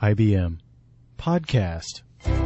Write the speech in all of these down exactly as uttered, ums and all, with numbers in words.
I B M Podcast.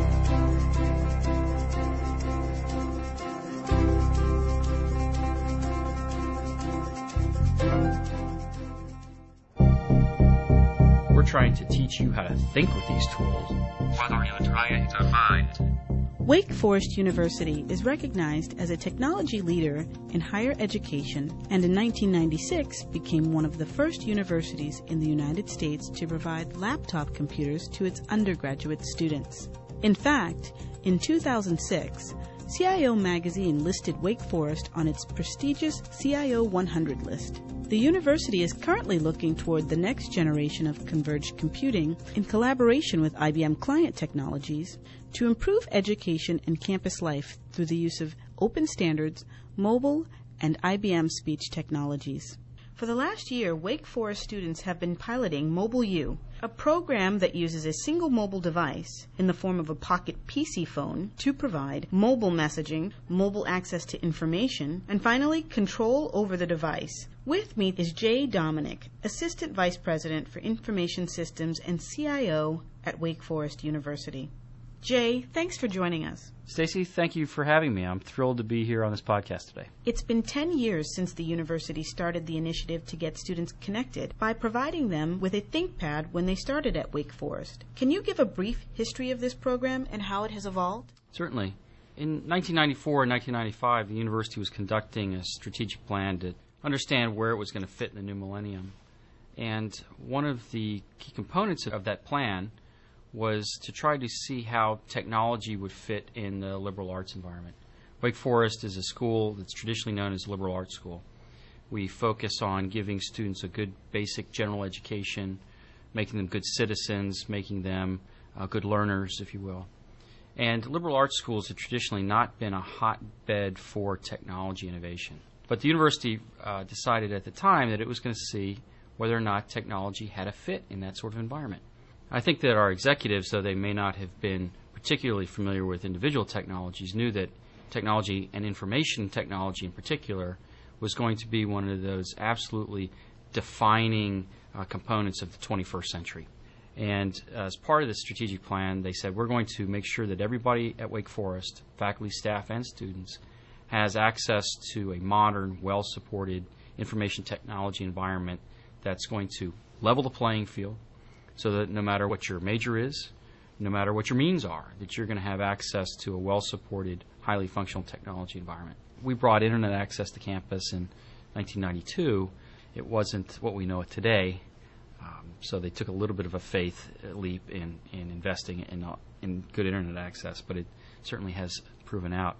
We're trying to teach you how to think with these tools. What are you trying to find? Wake Forest University is recognized as a technology leader in higher education and in nineteen ninety-six became one of the first universities in the United States to provide laptop computers to its undergraduate students. In fact, in two thousand six, C I O magazine listed Wake Forest on its prestigious C I O one hundred list. The university is currently looking toward the next generation of converged computing in collaboration with I B M Client Technologies to improve education and campus life through the use of open standards, mobile, and I B M speech technologies. For the last year, Wake Forest students have been piloting Mobile U, a program that uses a single mobile device in the form of a pocket P C phone to provide mobile messaging, mobile access to information, and finally, control over the device. With me is Jay Dominic, Assistant Vice President for Information Systems and C I O at Wake Forest University. Jay, thanks for joining us. Stacy, thank you for having me. I'm thrilled to be here on this podcast today. It's been ten years since the university started the initiative to get students connected by providing them with a ThinkPad when they started at Wake Forest. Can you give a brief history of this program and how it has evolved? Certainly. In nineteen ninety-four and nineteen ninety-five, the university was conducting a strategic plan to understand where it was going to fit in the new millennium. And one of the key components of that plan was to try to see how technology would fit in the liberal arts environment. Wake Forest is a school that's traditionally known as a liberal arts school. We focus on giving students a good basic general education, making them good citizens, making them uh, good learners, if you will. And liberal arts schools have traditionally not been a hotbed for technology innovation. But the university uh, decided at the time that it was going to see whether or not technology had a fit in that sort of environment. I think that our executives, though they may not have been particularly familiar with individual technologies, knew that technology and information technology in particular was going to be one of those absolutely defining uh, components of the twenty-first century. And uh, as part of the strategic plan, they said, we're going to make sure that everybody at Wake Forest, faculty, staff, and students, has access to a modern, well-supported information technology environment that's going to level the playing field, so that no matter what your major is, no matter what your means are, that you're going to have access to a well-supported, highly functional technology environment. We brought internet access to campus in nineteen ninety-two. It wasn't what we know it today, um, so they took a little bit of a faith leap in, in investing in, uh, in good internet access, but it certainly has proven out.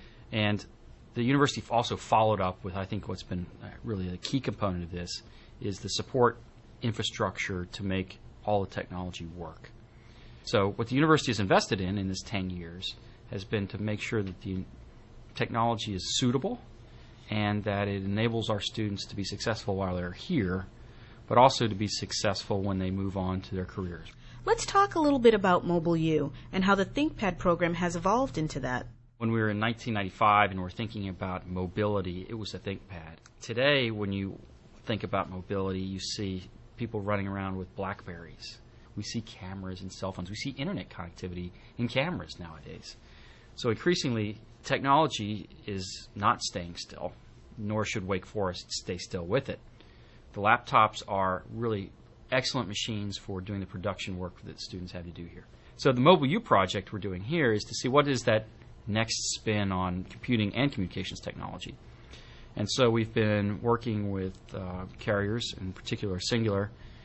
And the university also followed up with, I think, what's been really a key component of this, is the support infrastructure to make all the technology work. So what the university has invested in in this ten years has been to make sure that the technology is suitable and that it enables our students to be successful while they're here, but also to be successful when they move on to their careers. Let's talk a little bit about Mobile U and how the ThinkPad program has evolved into that. When we were in nineteen ninety-five and we're thinking about mobility, it was a ThinkPad. Today, when you think about mobility, you see people running around with BlackBerries. We see cameras and cell phones. We see internet connectivity in cameras nowadays. So increasingly, technology is not staying still, nor should Wake Forest stay still with it. The laptops are really excellent machines for doing the production work that students have to do here. So the Mobile U project we're doing here is to see what is that next spin on computing and communications technology. And so we've been working with uh, carriers, in particular Singular,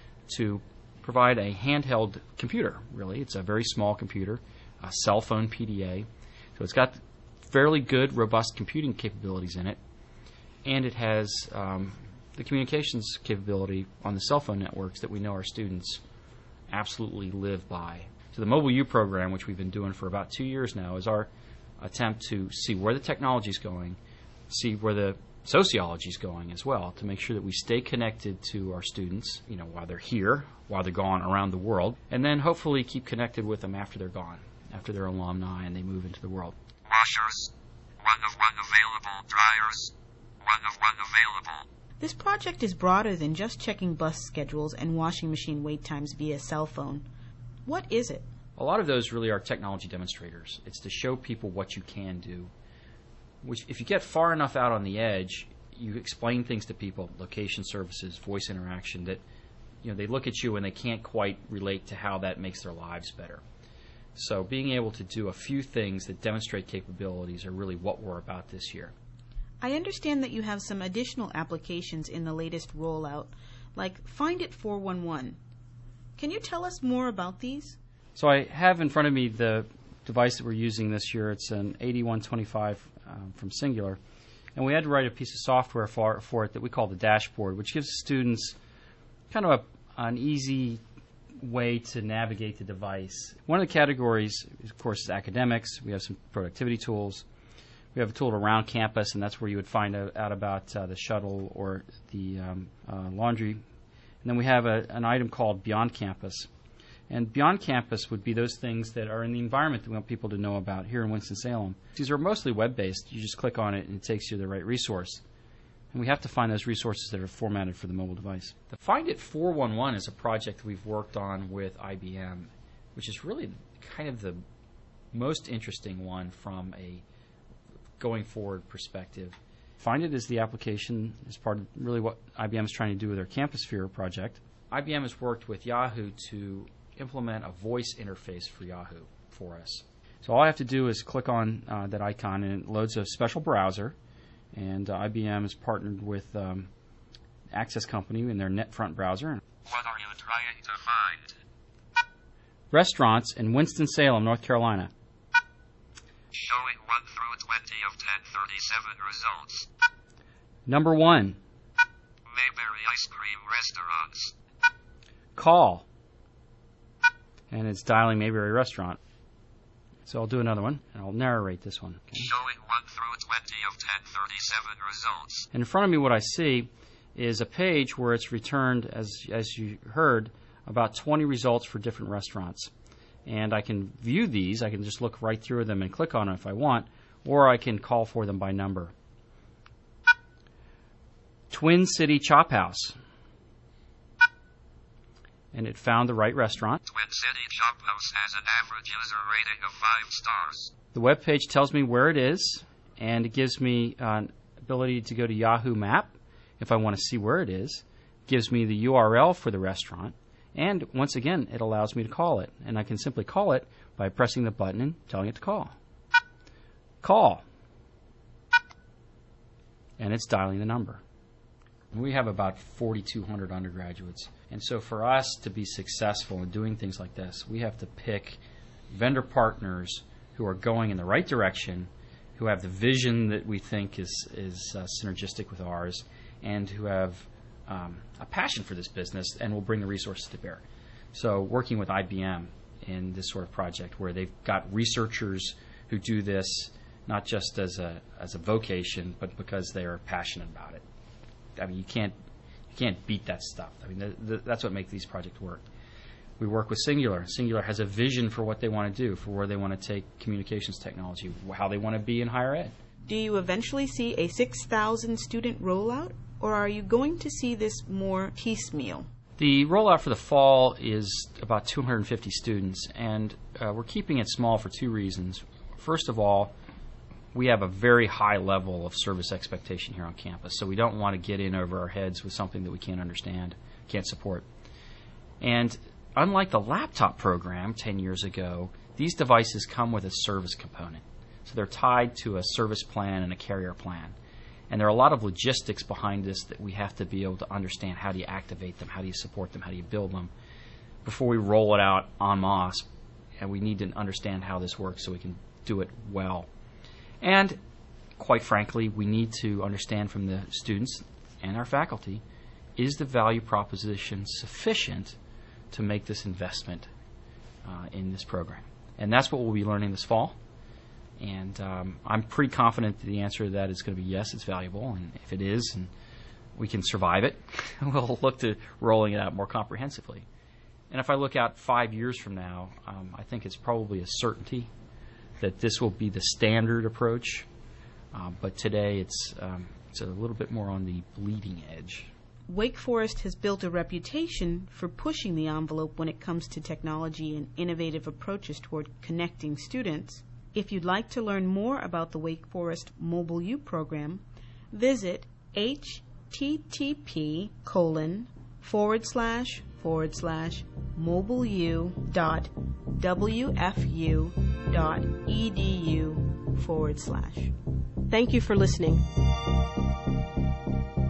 to provide a handheld computer, really. It's a very small computer, a cell phone P D A. So it's got fairly good, robust computing capabilities in it, and it has um, the communications capability on the cell phone networks that we know our students absolutely live by. So the Mobile U program, which we've been doing for about two years now, is our attempt to see where the technology is going, see where the sociology is going as well, to make sure that we stay connected to our students, you know, while they're here, while they're gone around the world, and then hopefully keep connected with them after they're gone, after they're alumni and they move into the world. Washers, one of one available. Dryers, one of one available. This project is broader than just checking bus schedules and washing machine wait times via cell phone. What is it? A lot of those really are technology demonstrators. It's to show people what you can do. Which, if you get far enough out on the edge, you explain things to people, location services, voice interaction, that you know they look at you and they can't quite relate to how that makes their lives better. So being able to do a few things that demonstrate capabilities are really what we're about this year. I understand that you have some additional applications in the latest rollout, like Find It four one one. Can you tell us more about these? So I have in front of me the device that we're using this year. It's an eighty-one twenty-five um, from Singular. And we had to write a piece of software for, for it that we call the dashboard, which gives students kind of a, an easy way to navigate the device. One of the categories, of course, is academics. We have some productivity tools. We have a tool around campus, and that's where you would find out, out about uh, the shuttle or the um, uh, laundry. And then we have a, an item called Beyond Campus. And Beyond Campus would be those things that are in the environment that we want people to know about here in Winston-Salem. These are mostly web-based. You just click on it, and it takes you to the right resource. And we have to find those resources that are formatted for the mobile device. The Find It four one one is a project we've worked on with I B M, which is really kind of the most interesting one from a going forward perspective. Find It is the application as part of really what I B M is trying to do with their CampusSphere project. I B M has worked with Yahoo to implement a voice interface for Yahoo for us. So all I have to do is click on uh, that icon, and it loads a special browser. And uh, I B M is partnered with um, Access Company in their NetFront browser. What are you trying to find? Restaurants in Winston-Salem, North Carolina. Showing one through twenty of ten thirty-seven results. Number one. Mayberry Ice Cream Restaurants. Call. And it's dialing Mayberry Restaurant. So I'll do another one, and I'll narrate this one. Okay. Showing one through twenty of ten thirty-seven results. And in front of me, what I see is a page where it's returned, as as you heard, about twenty results for different restaurants. And I can view these. I can just look right through them and click on them if I want, or I can call for them by number. Twin City Chop House. And it found the right restaurant. Twin City Chop House has an average user rating of five stars. The web page tells me where it is, and it gives me an ability to go to Yahoo Map if I want to see where it is. It gives me the U R L for the restaurant, and once again, it allows me to call it. And I can simply call it by pressing the button and telling it to call. Call. And it's dialing the number. We have about forty-two hundred undergraduates. And so for us to be successful in doing things like this, we have to pick vendor partners who are going in the right direction, who have the vision that we think is, is uh, synergistic with ours, and who have um, a passion for this business and will bring the resources to bear. So working with I B M in this sort of project where they've got researchers who do this not just as a as a vocation, but because they are passionate about it. I mean, you can't you can't beat that stuff. I mean, the, the, that's what makes these projects work. We work with Singular. Singular has a vision for what they want to do, for where they want to take communications technology, how they want to be in higher ed. Do you eventually see a six thousand student rollout, or are you going to see this more piecemeal? The rollout for the fall is about two hundred fifty students, and uh, we're keeping it small for two reasons. First of all, we have a very high level of service expectation here on campus, so we don't want to get in over our heads with something that we can't understand, can't support. And unlike the laptop program ten years ago, these devices come with a service component. So they're tied to a service plan and a carrier plan. And there are a lot of logistics behind this that we have to be able to understand. How do you activate them? How do you support them? How do you build them? Before we roll it out en masse, and we need to understand how this works so we can do it well. And quite frankly, we need to understand from the students and our faculty, is the value proposition sufficient to make this investment uh, in this program? And that's what we'll be learning this fall. And um, I'm pretty confident that the answer to that is going to be yes, it's valuable. And if it is, and we can survive it, we'll look to rolling it out more comprehensively. And if I look out five years from now, um, I think it's probably a certainty that this will be the standard approach. Uh, but today it's um, it's a little bit more on the bleeding edge. Wake Forest has built a reputation for pushing the envelope when it comes to technology and innovative approaches toward connecting students. If you'd like to learn more about the Wake Forest Mobile U program, visit http colon forward slash forward slash mobileu dot wfu dot edu forward slash. Thank you for listening.